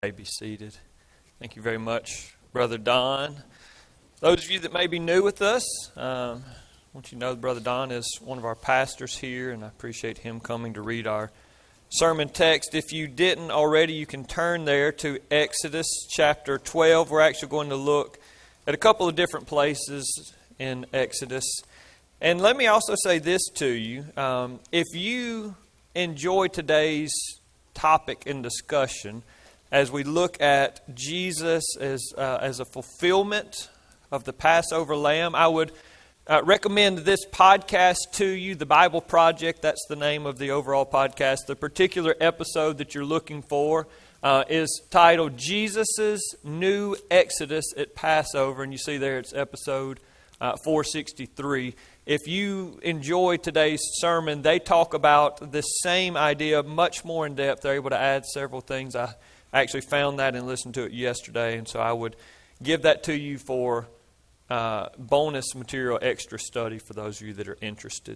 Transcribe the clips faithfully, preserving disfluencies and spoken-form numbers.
May be seated. Thank you very much, Brother Don. Those of you that may be new with us, um, I want you to know that Brother Don is one of our pastors here, and I appreciate him coming to read our sermon text. If you didn't already, you can turn there to Exodus chapter twelve. We're actually going to look at a couple of different places in Exodus. And let me also say this to you. Um, if you enjoy today's topic and discussion, as we look at Jesus as uh, as a fulfillment of the Passover lamb, I would uh, recommend this podcast to you, The Bible Project. That's the name of the overall podcast. The particular episode that you're looking for uh, is titled Jesus' New Exodus at Passover. And you see there it's episode uh, four sixty-three. If you enjoy today's sermon, they talk about the same idea much more in depth. They're able to add several things. I I actually found that and listened to it yesterday, and so I would give that to you for uh, bonus material, extra study for those of you that are interested.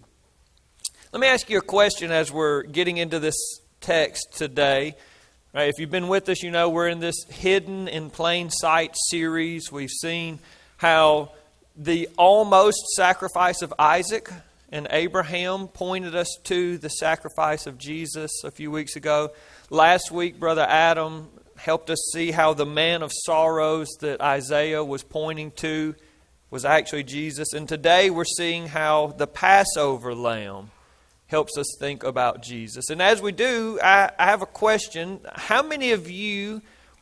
Let me ask you a question as we're getting into this text today. Right, if you've been with us, you know we're in this Hidden in Plain Sight series. We've seen how the almost sacrifice of Isaac and Abraham pointed us to the sacrifice of Jesus a few weeks ago. Last week, Brother Adam helped us see how the man of sorrows that Isaiah was pointing to was actually Jesus. And today we're seeing how the Passover lamb helps us think about Jesus. And as we do, I, I have a question. How many of you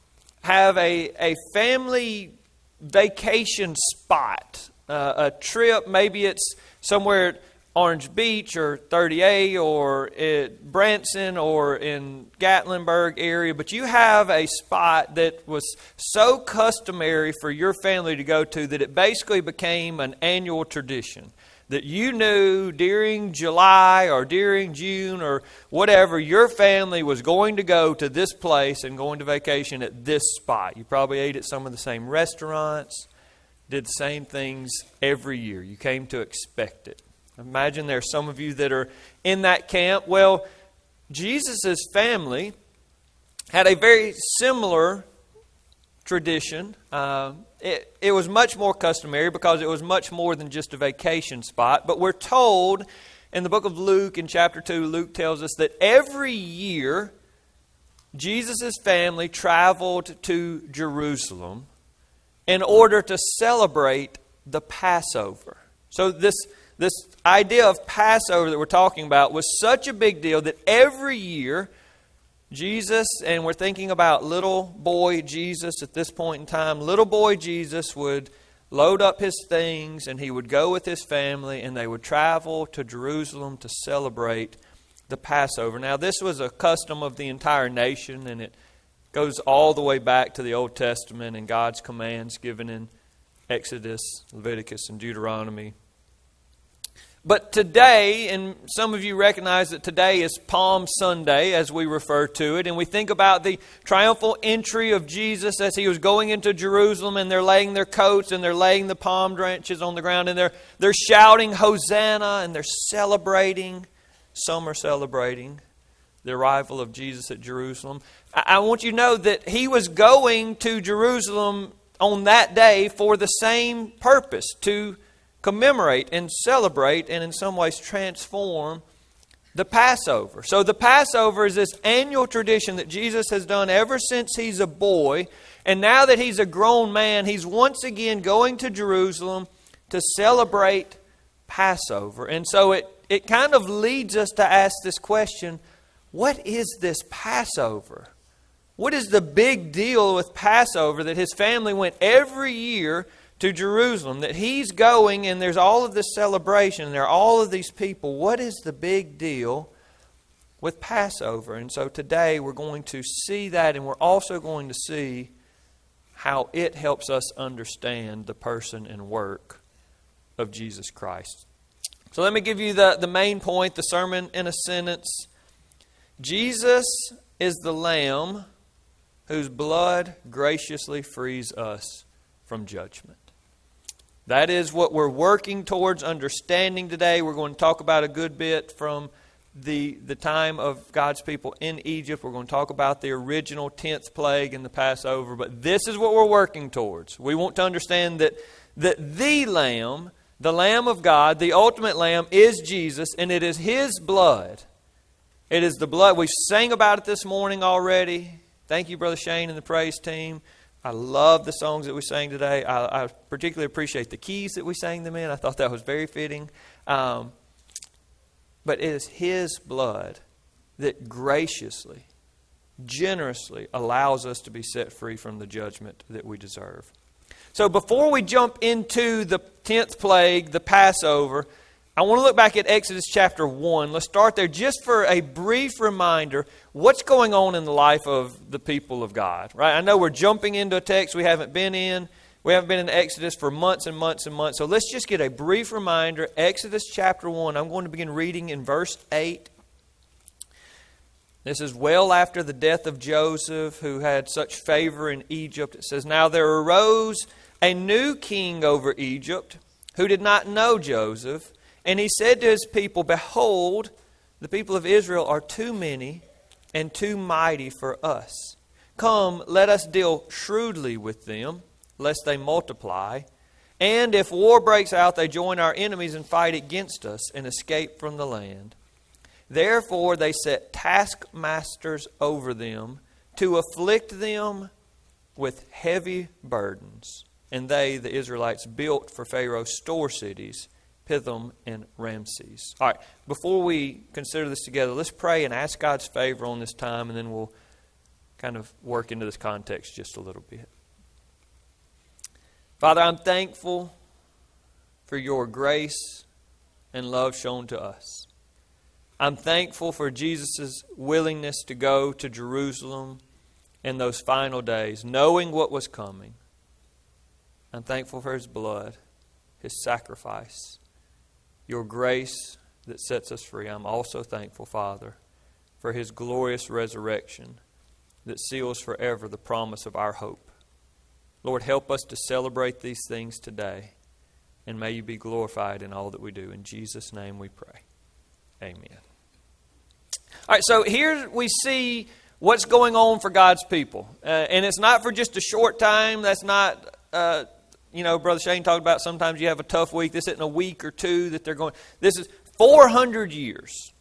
have a, a family vacation spot, uh, a trip? Maybe it's somewhere at Orange Beach or thirty A or at Branson or in Gatlinburg area, but you have a spot that was so customary for your family to go to that it basically became an annual tradition. That you knew during July or during June or whatever, your family was going to go to this place and going to vacation at this spot. You probably ate at some of the same restaurants, did the same things every year. You came to expect it. Imagine there are some of you that are in that camp. Well, Jesus' family had a very similar tradition. Uh, it, it was much more customary because it was much more than just a vacation spot. But we're told in the book of Luke, in chapter two, Luke tells us that every year Jesus' family traveled to Jerusalem in order to celebrate the Passover. So this This idea of Passover that we're talking about was such a big deal that every year Jesus, and we're thinking about little boy Jesus at this point in time, little boy Jesus would load up his things and he would go with his family and they would travel to Jerusalem to celebrate the Passover. Now this was a custom of the entire nation, and it goes all the way back to the Old Testament and God's commands given in Exodus, Leviticus, and Deuteronomy. But today, and some of you recognize that today is Palm Sunday, as we refer to it, and we think about the triumphal entry of Jesus as he was going into Jerusalem, and they're laying their coats and they're laying the palm branches on the ground, and they're they're shouting Hosanna, and they're celebrating. Some are celebrating the arrival of Jesus at Jerusalem. I, I want you to know that he was going to Jerusalem on that day for the same purpose, to commemorate and celebrate and in some ways transform the Passover. So the Passover is this annual tradition that Jesus has done ever since he's a boy. And now that he's a grown man, he's once again going to Jerusalem to celebrate Passover. And so it, it kind of leads us to ask this question, what is this Passover? What is the big deal with Passover that his family went every year to Jerusalem, that he's going and there's all of this celebration and there are all of these people? What is the big deal with Passover? And so today we're going to see that, and we're also going to see how it helps us understand the person and work of Jesus Christ. So let me give you the, the main point, the sermon in a sentence. Jesus is the Lamb whose blood graciously frees us from judgment. That is what we're working towards understanding today. We're going to talk about a good bit from the, the time of God's people in Egypt. We're going to talk about the original tenth plague in the Passover. But this is what we're working towards. We want to understand that, that the Lamb, the Lamb of God, the ultimate Lamb, is Jesus, and it is His blood. It is the blood. We sang about it this morning already. Thank you, Brother Shane and the praise team. I love the songs that we sang today. I, I particularly appreciate the keys that we sang them in. I thought that was very fitting. Um, but it is His blood that graciously, generously allows us to be set free from the judgment that we deserve. So before we jump into the tenth plague, the Passover, I want to look back at Exodus chapter one. Let's start there just for a brief reminder what's going on in the life of the people of God. Right? I know we're jumping into a text we haven't been in. We haven't been in Exodus for months and months and months. So let's just get a brief reminder. Exodus chapter one. I'm going to begin reading in verse eight. This is well after the death of Joseph, who had such favor in Egypt. It says, "Now there arose a new king over Egypt, who did not know Joseph. And he said to his people, Behold, the people of Israel are too many and too mighty for us. Come, let us deal shrewdly with them, lest they multiply. And if war breaks out, they join our enemies and fight against us and escape from the land. Therefore they set taskmasters over them to afflict them with heavy burdens. And they, the Israelites, built for Pharaoh store cities, Pithom and Ramses." All right, before we consider this together, let's pray and ask God's favor on this time, and then we'll kind of work into this context just a little bit. Father, I'm thankful for your grace and love shown to us. I'm thankful for Jesus' willingness to go to Jerusalem in those final days, knowing what was coming. I'm thankful for His blood, His sacrifice, your grace that sets us free. I'm also thankful, Father, for His glorious resurrection that seals forever the promise of our hope. Lord, help us to celebrate these things today, and may you be glorified in all that we do. In Jesus' name we pray. Amen. All right, so here we see what's going on for God's people. Uh, and it's not for just a short time. That's not... Uh, You know, Brother Shane talked about sometimes you have a tough week. This isn't a week or two that they're going. This is four hundred years.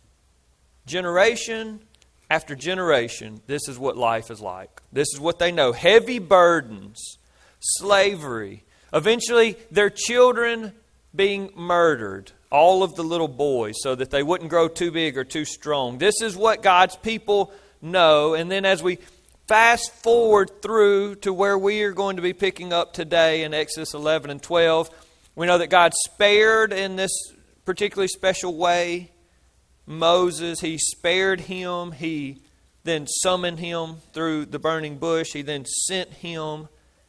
Generation after generation, this is what life is like. This is what they know. Heavy burdens, slavery. Eventually, their children being murdered. All of the little boys so that they wouldn't grow too big or too strong. This is what God's people know. And then as we fast forward through to where we are going to be picking up today in Exodus eleven and twelve. We know that God spared in this particularly special way Moses. He spared him. He then summoned him through the burning bush. He then sent him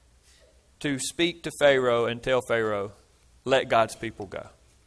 to speak to Pharaoh and tell Pharaoh, let God's people go.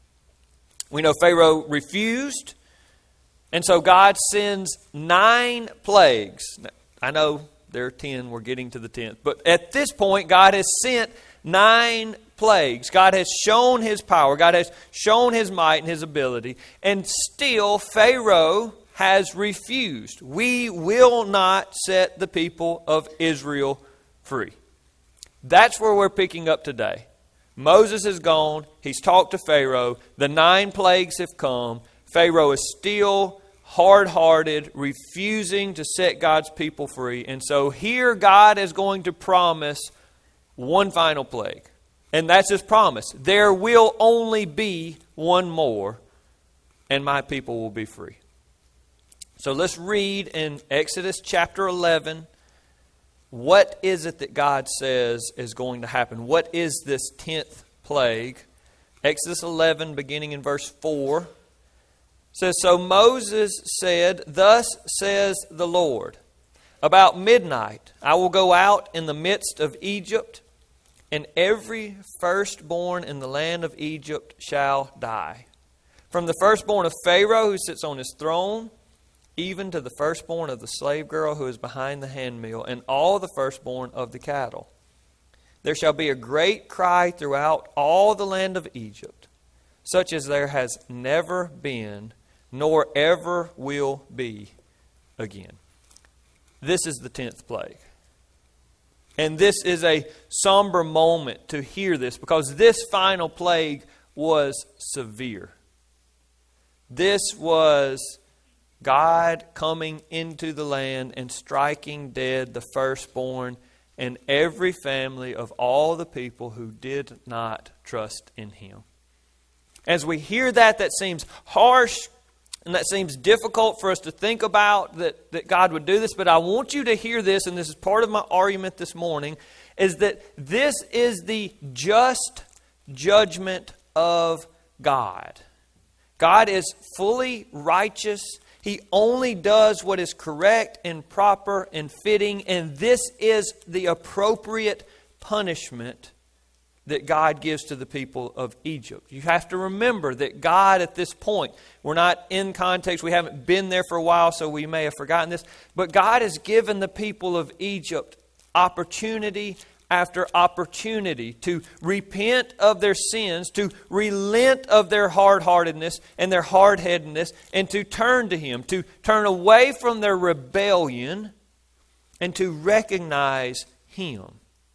We know Pharaoh refused, and so God sends nine plagues. Now, I know there are ten, we're getting to the tenth. But at this point, God has sent nine plagues. God has shown His power. God has shown His might and His ability. And still, Pharaoh has refused. We will not set the people of Israel free. That's where we're picking up today. Moses is gone. He's talked to Pharaoh. The nine plagues have come. Pharaoh is still hard-hearted, refusing to set God's people free. And so here God is going to promise one final plague. And that's His promise. There will only be one more, and my people will be free. So let's read in Exodus chapter eleven. What is it that God says is going to happen? What is this tenth plague? Exodus eleven, beginning in verse four. Says, so Moses said, Thus says the Lord, about midnight I will go out in the midst of Egypt, and every firstborn in the land of Egypt shall die. From the firstborn of Pharaoh who sits on his throne, even to the firstborn of the slave girl who is behind the handmill, and all the firstborn of the cattle. There shall be a great cry throughout all the land of Egypt, such as there has never been, nor ever will be again. This is the tenth plague. And this is a somber moment to hear this, because this final plague was severe. This was God coming into the land and striking dead the firstborn and every family of all the people who did not trust in Him. As we hear that, that seems harsh and that seems difficult for us to think about, that, that God would do this. But I want you to hear this, and this is part of my argument this morning, is that this is the just judgment of God. God is fully righteous. He only does what is correct and proper and fitting, and this is the appropriate punishment that God gives to the people of Egypt. You have to remember that God at this point, we're not in context, we haven't been there for a while, so we may have forgotten this, but God has given the people of Egypt opportunity after opportunity to repent of their sins, to relent of their hard-heartedness and their hard-headedness, and to turn to Him, to turn away from their rebellion and to recognize Him.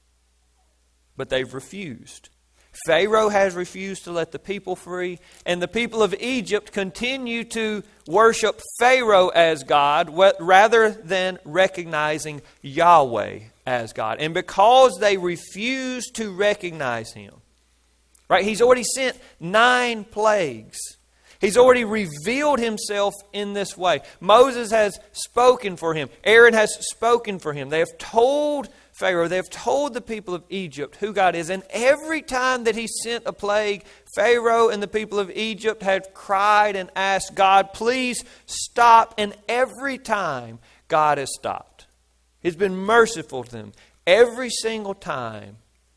But they've refused. Pharaoh has refused to let the people free, and the people of Egypt continue to worship Pharaoh as God rather than recognizing Yahweh as God. And because they refuse to recognize Him, right? He's already sent nine plagues. He's already revealed Himself in this way. Moses has spoken for him. Aaron has spoken for him. They have told Pharaoh, they have told the people of Egypt who God is. And every time that He sent a plague, Pharaoh and the people of Egypt had cried and asked God, please stop. And every time God has stopped. He's been merciful to them every single time.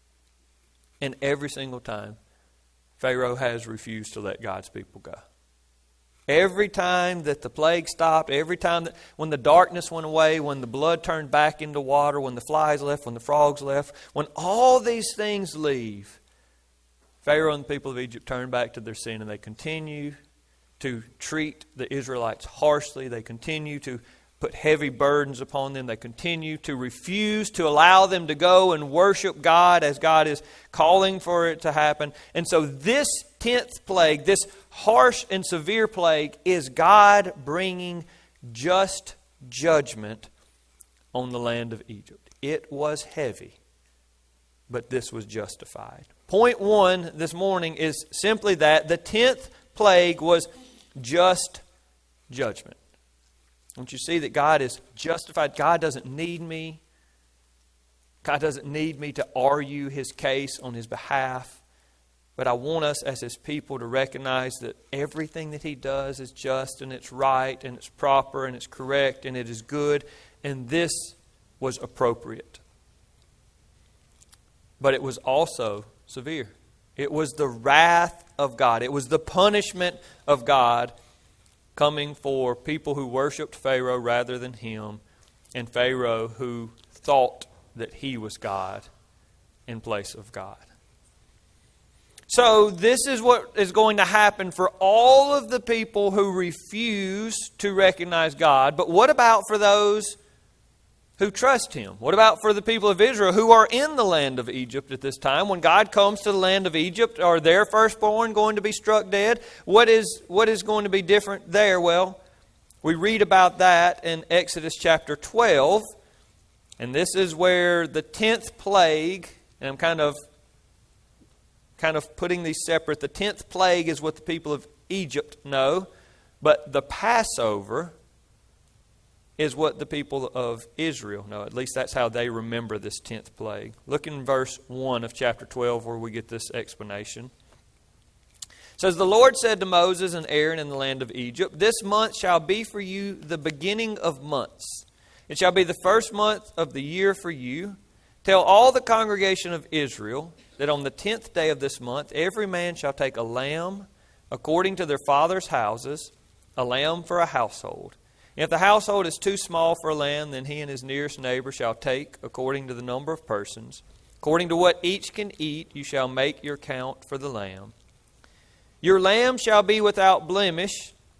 And every single time, Pharaoh has refused to let God's people go. Every time that the plague stopped, every time that when the darkness went away, when the blood turned back into water, when the flies left, when the frogs left, when all these things leave, Pharaoh and the people of Egypt turn back to their sin, and they continue to treat the Israelites harshly. They continue to put heavy burdens upon them. They continue to refuse to allow them to go and worship God as God is calling for it to happen. And so this tenth plague, this harsh and severe plague, is God bringing just judgment on the land of Egypt. It was heavy, but this was justified. Point one this morning is simply that the tenth plague was just judgment. Don't you see that God is justified? God doesn't need me. God doesn't need me to argue His case on His behalf. But I want us as His people to recognize that everything that He does is just and it's right and it's proper and it's correct and it is good. And this was appropriate. But it was also severe. It was the wrath of God. It was the punishment of God coming for people who worshipped Pharaoh rather than Him, and Pharaoh who thought that he was God in place of God. So this is what is going to happen for all of the people who refuse to recognize God. But what about for those who trust Him? What about for the people of Israel who are in the land of Egypt at this time? When God comes to the land of Egypt, are their firstborn going to be struck dead? What is, what is going to be different there? Well, we read about that in Exodus chapter twelve. And this is where the tenth plague, and I'm kind of kind of putting these separate. The tenth plague is what the people of Egypt know, but the Passover is what the people of Israel know. At least that's how they remember this tenth plague. Look in verse one of chapter twelve where we get this explanation. It says, "The Lord said to Moses and Aaron in the land of Egypt, this month shall be for you the beginning of months. It shall be the first month of the year for you. Tell all the congregation of Israel that on the tenth day of this month every man shall take a lamb according to their father's houses, a lamb for a household. If the household is too small for a lamb, then he and his nearest neighbor shall take according to the number of persons. According to what each can eat, you shall make your count for the lamb. Your lamb shall be without blemish,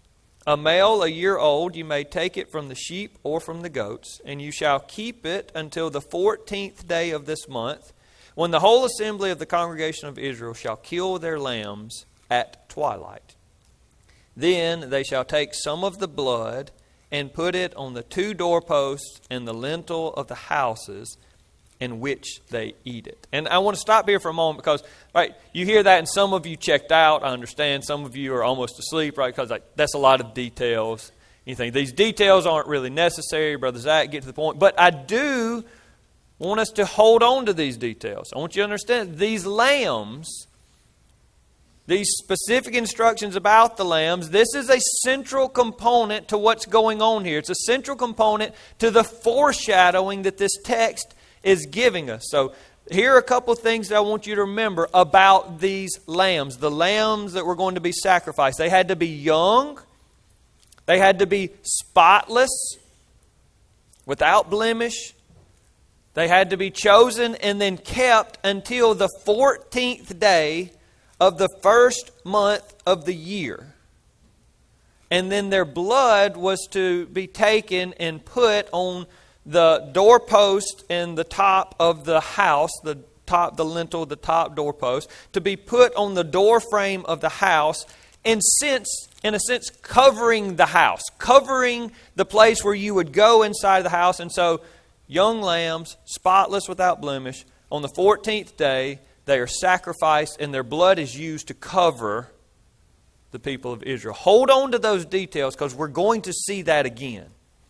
A male a year old, you may take it from the sheep or from the goats, and you shall keep it until the fourteenth day of this month, when the whole assembly of the congregation of Israel shall kill their lambs at twilight. Then they shall take some of the blood and put it on the two doorposts and the lintel of the houses in which they eat it. And I want to stop here for a moment because, right, you hear that and some of you checked out. I understand some of you are almost asleep, right, because like, that's a lot of details. You think these details aren't really necessary. Brother Zach, get to the point. But I do want us to hold on to these details. I want you to understand these lambs, these specific instructions about the lambs, this is a central component to what's going on here. It's a central component to the foreshadowing that this text is giving us. So here are a couple of things that I want you to remember about these lambs. The lambs that were going to be sacrificed. They had to be young. They had to be spotless, without blemish. They had to be chosen and then kept until the fourteenth day of the first month of the year. And then their blood was to be taken and put on the doorpost and the top of the house, the top, the lintel, the top doorpost, to be put on the door frame of the house, and since, in a sense, covering the house, covering the place where you would go inside the house. And so, young lambs, spotless without blemish, on the fourteenth day, they are sacrificed and their blood is used to cover the people of Israel. Hold on to those details because we're going to see that again.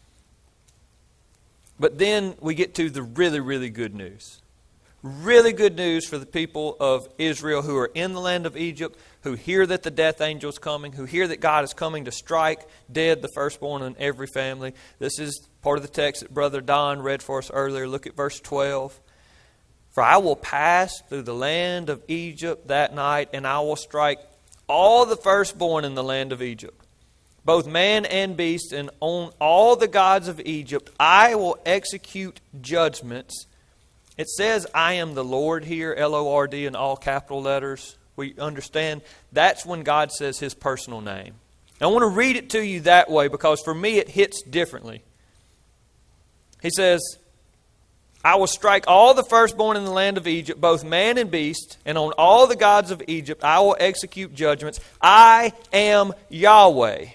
But then we get to the really, really good news. Really good news for the people of Israel who are in the land of Egypt, who hear that the death angel is coming, who hear that God is coming to strike dead the firstborn in every family. This is part of the text that Brother Don read for us earlier. Look at verse twelve. For I will pass through the land of Egypt that night, and I will strike all the firstborn in the land of Egypt, both man and beast, and on all the gods of Egypt I will execute judgments. It says, I am the Lord here, L O R D in all capital letters. We understand that's when God says His personal name. I want to read it to you that way because for me it hits differently. He says, I will strike all the firstborn in the land of Egypt, both man and beast, and on all the gods of Egypt I will execute judgments. I am Yahweh.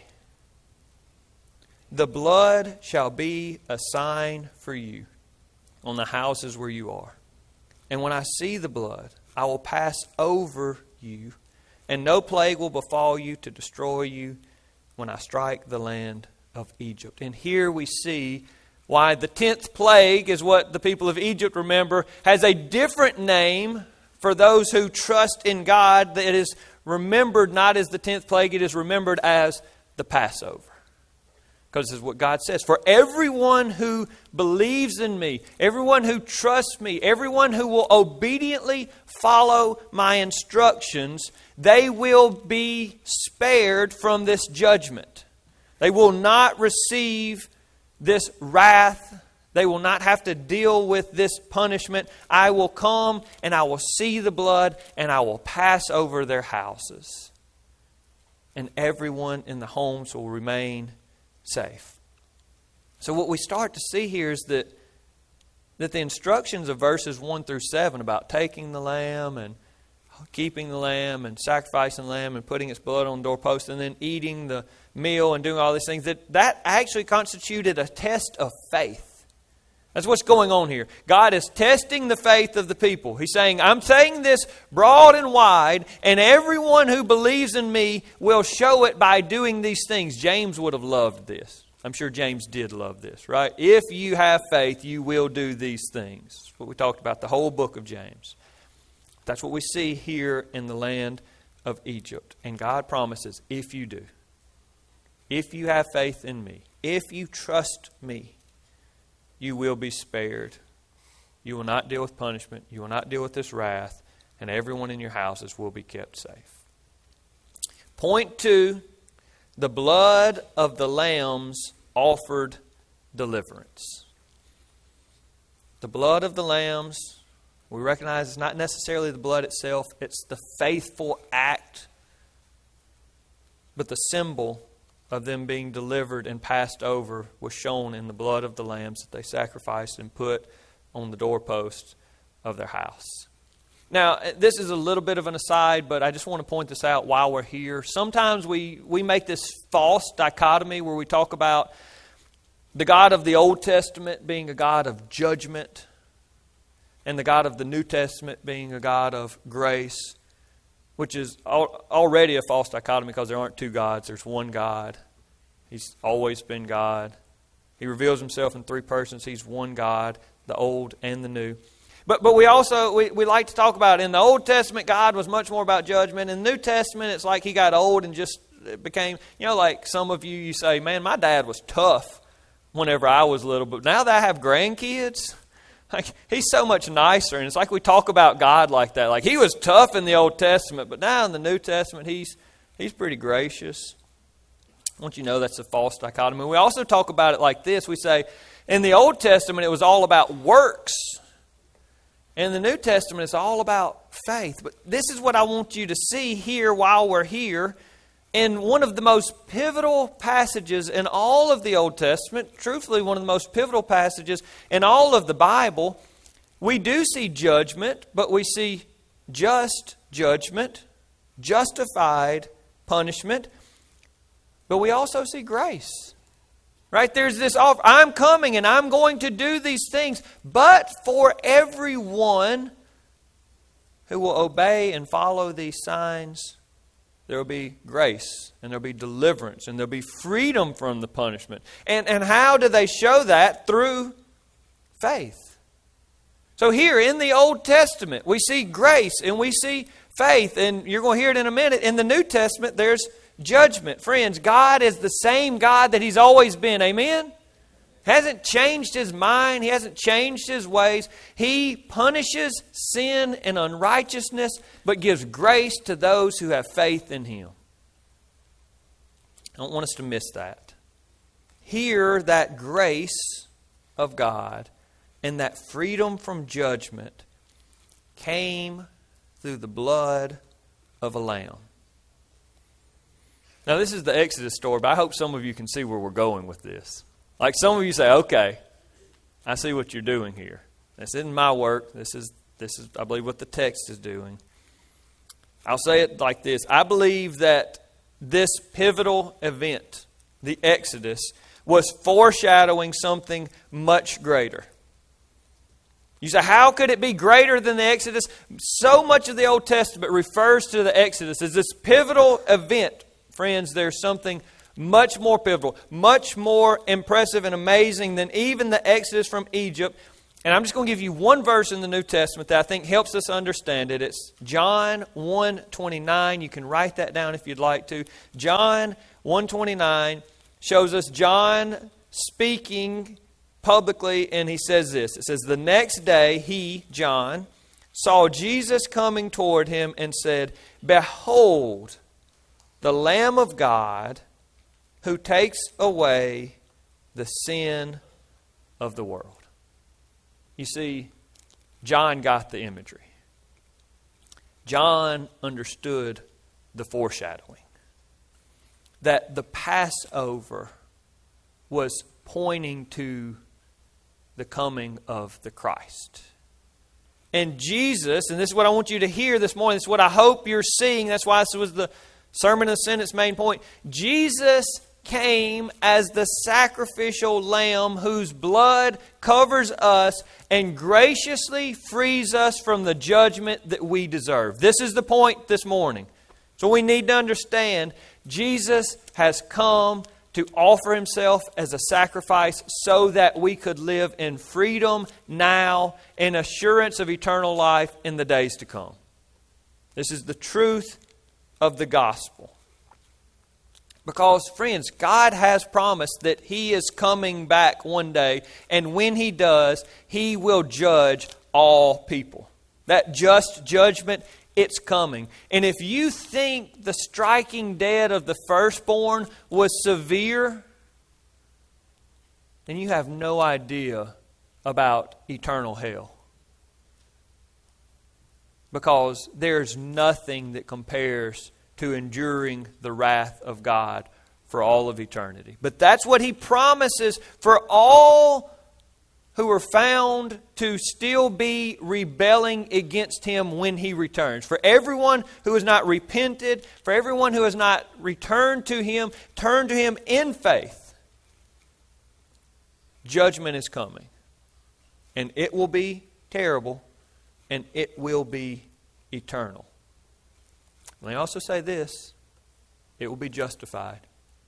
The blood shall be a sign for you on the houses where you are. And when I see the blood, I will pass over you, and no plague will befall you to destroy you when I strike the land of Egypt. And here we see why the tenth plague is what the people of Egypt remember, has a different name for those who trust in God. That it is remembered not as the tenth plague, it is remembered as the Passover. Because this is what God says. For everyone who believes in me, everyone who trusts me, everyone who will obediently follow my instructions, they will be spared from this judgment. They will not receive this wrath. They will not have to deal with this punishment. I will come and I will see the blood and I will pass over their houses. And everyone in the homes will remain safe. So what we start to see here is that that the instructions of verses one through seven about taking the lamb and keeping the lamb and sacrificing the lamb and putting its blood on the doorpost and then eating the meal and doing all these things, that that actually constituted a test of faith. That's what's going on here. God is testing the faith of the people. He's saying, I'm saying this broad and wide, and everyone who believes in me will show it by doing these things. James would have loved this. I'm sure James did love this, right? If you have faith, you will do these things. That's what we talked about the whole book of James. That's what we see here in the land of Egypt. And God promises, if you do, if you have faith in me, if you trust me, you will be spared. You will not deal with punishment. You will not deal with this wrath. And everyone in your houses will be kept safe. Point two, the blood of the lambs offered deliverance. The blood of the lambs, we recognize it's not necessarily the blood itself. It's the faithful act, but the symbol of them being delivered and passed over was shown in the blood of the lambs that they sacrificed and put on the doorposts of their house. Now, this is a little bit of an aside, but I just want to point this out while we're here. Sometimes we, we make this false dichotomy where we talk about the God of the Old Testament being a God of judgment and the God of the New Testament being a God of grace, which is al- already a false dichotomy because there aren't two gods. There's one God. He's always been God. He reveals himself in three persons. He's one God, the old and the new. But but we also, we, we like to talk about, in the Old Testament, God was much more about judgment. In the New Testament, it's like he got old and just became, you know, like some of you, you say, man, my dad was tough whenever I was little. But now that I have grandkids, like he's so much nicer. And it's like we talk about God like that. Like he was tough in the Old Testament, but now in the New Testament, he's he's pretty gracious. I want you to know that's a false dichotomy. We also talk about it like this. We say, in the Old Testament, it was all about works. In the New Testament, it's all about faith. But this is what I want you to see here while we're here. In one of the most pivotal passages in all of the Old Testament, truthfully one of the most pivotal passages in all of the Bible, we do see judgment, but we see just judgment, justified punishment, but we also see grace. Right? There's this offer. I'm coming and I'm going to do these things. But for everyone who will obey and follow these signs, there will be grace and there will be deliverance and there will be freedom from the punishment. And, and how do they show that? Through faith. So here in the Old Testament, we see grace and we see faith. And you're going to hear it in a minute. In the New Testament, there's judgment. Friends, God is the same God that He's always been. Amen? Hasn't changed His mind. He hasn't changed His ways. He punishes sin and unrighteousness, but gives grace to those who have faith in Him. I don't want us to miss that. Hear that grace of God and that freedom from judgment came through the blood of a lamb. Now, this is the Exodus story, but I hope some of you can see where we're going with this. Like some of you say, okay, I see what you're doing here. This isn't my work. This is, this is, I believe, what the text is doing. I'll say it like this. I believe that this pivotal event, the Exodus, was foreshadowing something much greater. You say, how could it be greater than the Exodus? So much of the Old Testament refers to the Exodus as this pivotal event. Friends, there's something much more pivotal, much more impressive and amazing than even the Exodus from Egypt. And I'm just going to give you one verse in the New Testament that I think helps us understand it. It's John one twenty-nine. You can write that down if you'd like to. John one twenty-nine shows us John speaking publicly, and he says this. It says, the next day he, John, saw Jesus coming toward him and said, behold, the Lamb of God who takes away the sin of the world. You see, John got the imagery. John understood the foreshadowing. That the Passover was pointing to the coming of the Christ. And Jesus, and this is what I want you to hear this morning, this is what I hope you're seeing, that's why this was the Sermon on the Sentence main point. Jesus came as the sacrificial lamb whose blood covers us and graciously frees us from the judgment that we deserve. This is the point this morning. So we need to understand Jesus has come to offer Himself as a sacrifice so that we could live in freedom now and assurance of eternal life in the days to come. This is the truth of the gospel. Because, friends, God has promised that He is coming back one day, and when He does, He will judge all people. That just judgment, it's coming. And if you think the striking dead of the firstborn was severe, then you have no idea about eternal hell. Because there's nothing that compares to enduring the wrath of God for all of eternity. But that's what He promises for all who are found to still be rebelling against Him when He returns. For everyone who has not repented, for everyone who has not returned to Him, turned to Him in faith, judgment is coming. And it will be terrible, and it will be eternal. Let me also say this, it will be justified.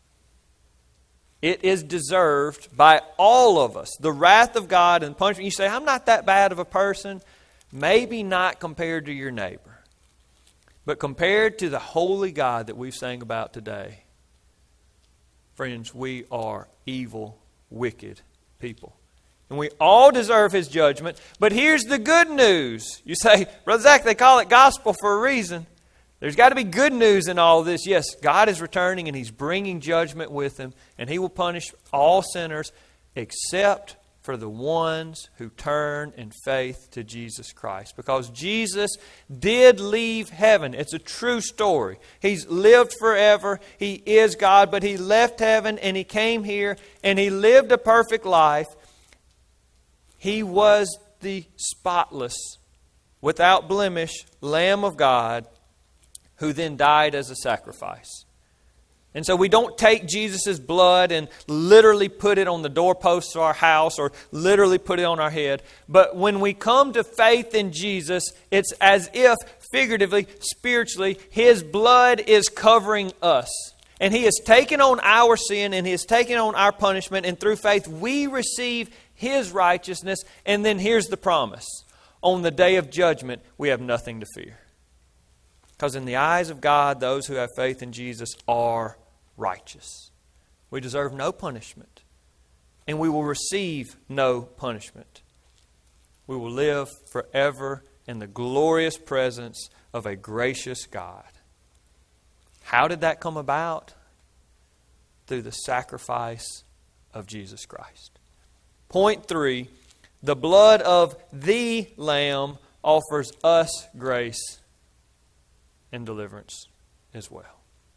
It is deserved by all of us. The wrath of God and punishment. You say, I'm not that bad of a person. Maybe not compared to your neighbor. But compared to the holy God that we've sang about today, friends, we are evil, wicked people. And we all deserve His judgment. But here's the good news. You say, Brother Zach, they call it gospel for a reason. There's got to be good news in all this. Yes, God is returning and He's bringing judgment with Him. And He will punish all sinners except for the ones who turn in faith to Jesus Christ. Because Jesus did leave heaven. It's a true story. He's lived forever. He is God, but He left heaven and He came here and He lived a perfect life. He was the spotless, without blemish Lamb of God, who then died as a sacrifice. And so we don't take Jesus' blood and literally put it on the doorposts of our house or literally put it on our head. But when we come to faith in Jesus, it's as if, figuratively, spiritually, His blood is covering us. And He has taken on our sin and He has taken on our punishment. And through faith, we receive His righteousness. And then here's the promise. On the day of judgment, we have nothing to fear. Because in the eyes of God, those who have faith in Jesus are righteous. We deserve no punishment. And we will receive no punishment. We will live forever in the glorious presence of a gracious God. How did that come about? Through the sacrifice of Jesus Christ. Point three, the blood of the Lamb offers us grace and deliverance as well.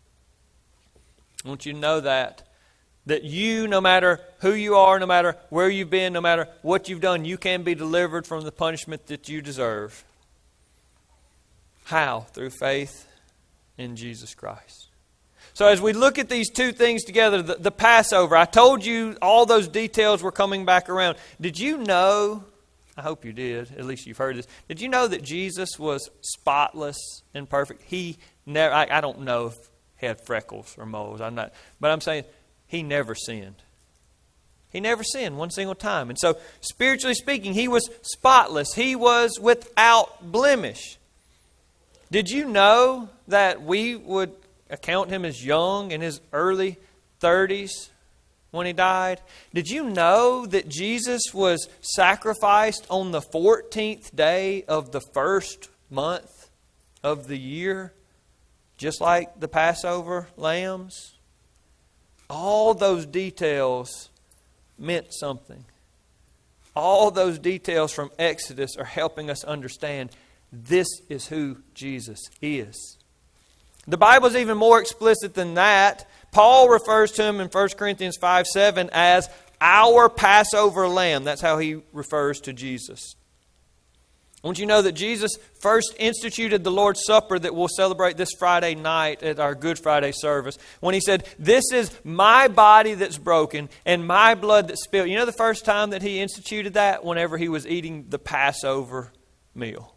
I want you to know that. That you, no matter who you are, no matter where you've been, no matter what you've done, you can be delivered from the punishment that you deserve. How? Through faith in Jesus Christ. So as we look at these two things together, the, the Passover, I told you all those details were coming back around. Did you know... I hope you did. At least you've heard this. Did you know that Jesus was spotless and perfect? He never. I, I don't know if he had freckles or moles. I'm not. But I'm saying He never sinned. He never sinned one single time. And so, spiritually speaking, He was spotless. He was without blemish. Did you know that we would account Him as young in His early thirties? When He died? Did you know that Jesus was sacrificed on the fourteenth day of the first month of the year? Just like the Passover lambs? All those details meant something. All those details from Exodus are helping us understand this is who Jesus is. The Bible is even more explicit than that. Paul refers to Him in First Corinthians five seven as our Passover lamb. That's how he refers to Jesus. I want you to know that Jesus first instituted the Lord's Supper that we'll celebrate this Friday night at our Good Friday service when He said, this is my body that's broken and my blood that's spilled. You know the first time that He instituted that? Whenever He was eating the Passover meal.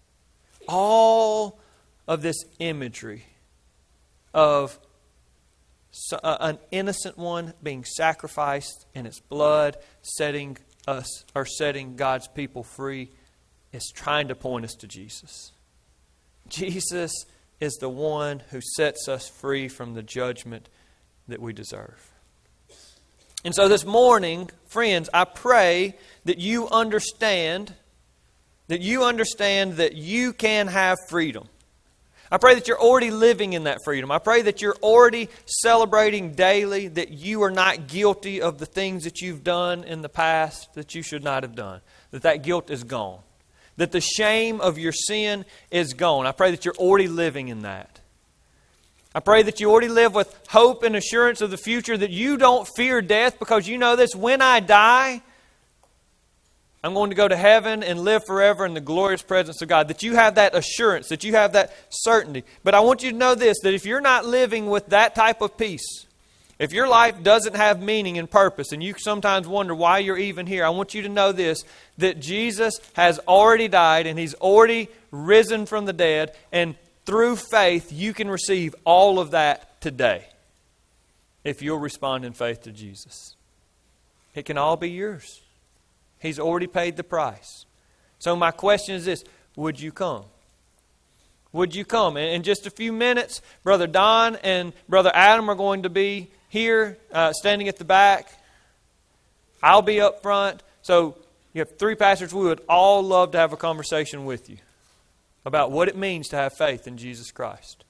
All of this imagery of So, uh, an innocent one being sacrificed and its blood setting us or setting God's people free is trying to point us to Jesus. Jesus is the one who sets us free from the judgment that we deserve. And so this morning, friends, I pray that you understand that you understand that you can have freedom. I pray that you're already living in that freedom. I pray that you're already celebrating daily that you are not guilty of the things that you've done in the past that you should not have done. That that guilt is gone. That the shame of your sin is gone. I pray that you're already living in that. I pray that you already live with hope and assurance of the future, that you don't fear death because you know this: when I die, I'm going to go to heaven and live forever in the glorious presence of God. That you have that assurance, that you have that certainty. But I want you to know this, that if you're not living with that type of peace, if your life doesn't have meaning and purpose, and you sometimes wonder why you're even here, I want you to know this, that Jesus has already died and He's already risen from the dead, and through faith you can receive all of that today if you'll respond in faith to Jesus. It can all be yours. He's already paid the price. So my question is this: would you come? Would you come? In just a few minutes, Brother Don and Brother Adam are going to be here, uh, standing at the back. I'll be up front. So you have three pastors. We would all love to have a conversation with you about what it means to have faith in Jesus Christ.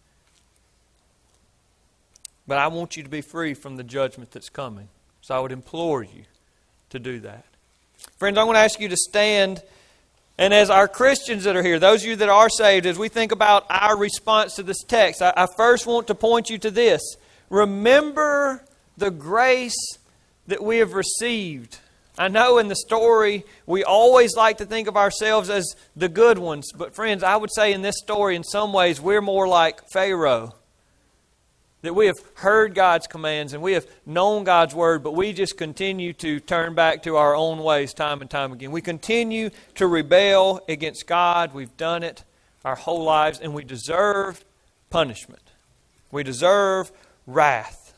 But I want you to be free from the judgment that's coming. So I would implore you to do that. Friends, I want to ask you to stand. And as our Christians that are here, those of you that are saved, as we think about our response to this text, I, I first want to point you to this. Remember the grace that we have received. I know in the story we always like to think of ourselves as the good ones. But friends, I would say in this story, in some ways, we're more like Pharaoh. That we have heard God's commands and we have known God's Word, but we just continue to turn back to our own ways time and time again. We continue to rebel against God. We've done it our whole lives, and we deserve punishment. We deserve wrath.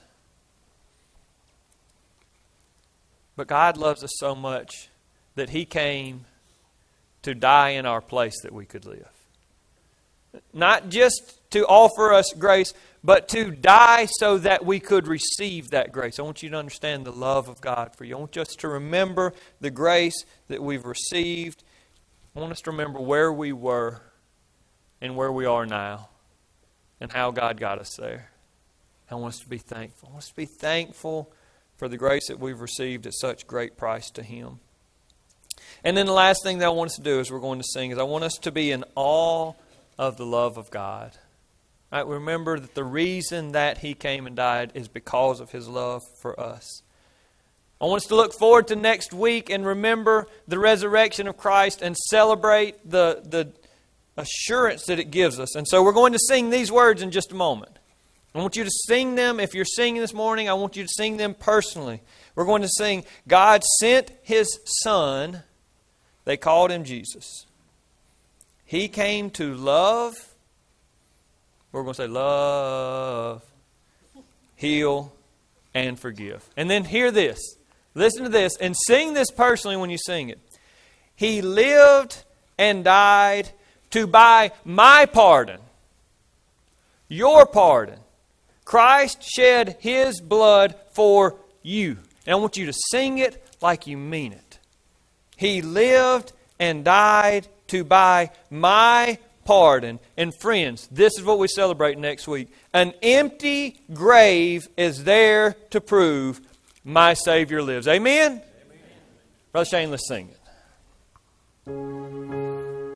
But God loves us so much that He came to die in our place that we could live. Not just to offer us grace, but to die so that we could receive that grace. I want you to understand the love of God for you. I want us to remember the grace that we've received. I want us to remember where we were and where we are now and how God got us there. I want us to be thankful. I want us to be thankful for the grace that we've received at such great price to Him. And then the last thing that I want us to do as we're going to sing is I want us to be in awe of the love of God. Right, remember that the reason that He came and died is because of His love for us. I want us to look forward to next week and remember the resurrection of Christ and celebrate the, the assurance that it gives us. And so we're going to sing these words in just a moment. I want you to sing them. If you're singing this morning, I want you to sing them personally. We're going to sing, God sent His Son. They called Him Jesus. He came to love. We're going to say love, heal, and forgive. And then hear this. Listen to this and sing this personally when you sing it. He lived and died to buy my pardon, your pardon. Christ shed His blood for you. And I want you to sing it like you mean it. He lived and died to buy my pardon. And friends, this is what we celebrate next week. An empty grave is there to prove my Savior lives. Amen? Amen. Brother Shane, let's sing it.